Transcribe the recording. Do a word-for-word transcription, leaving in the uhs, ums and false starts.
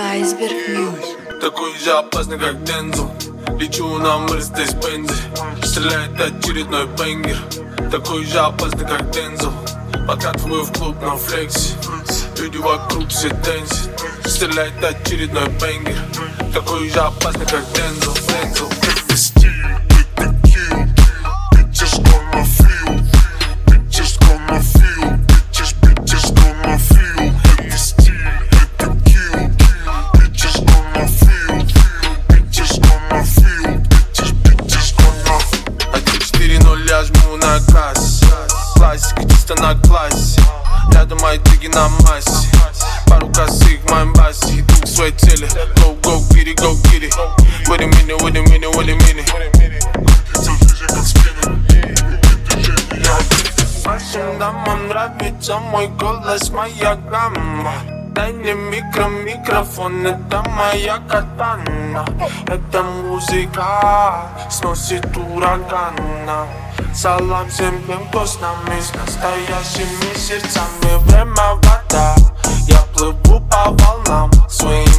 Iceberg News. Такой же опасный, как Дензел. Лечу на Мерседес-Бензе. Стреляет очередной бенгер. Такой же опасный, как Дензел. Подкатываю в клуб на флексе. Люди вокруг все дэнсят. Стреляет очередной бенгер. Такой же опасный, как Дензел. Дензел. Я жму на газ. Классика чисто на классе. Рядом мои диги на массе. Пару косых в моем басе. Иду к своей цели. Go, go, get it, go, get it. Wait a minute, wait a minute, wait a minute. Вашим дамам нравится мой голос, моя гамма. Дай мне микро, микрофон, это моя катана. Эта музыка сносит урагана. Салам всем тем, кто с нами, с настоящими сердцами. Время вода, я плыву по волнам своим.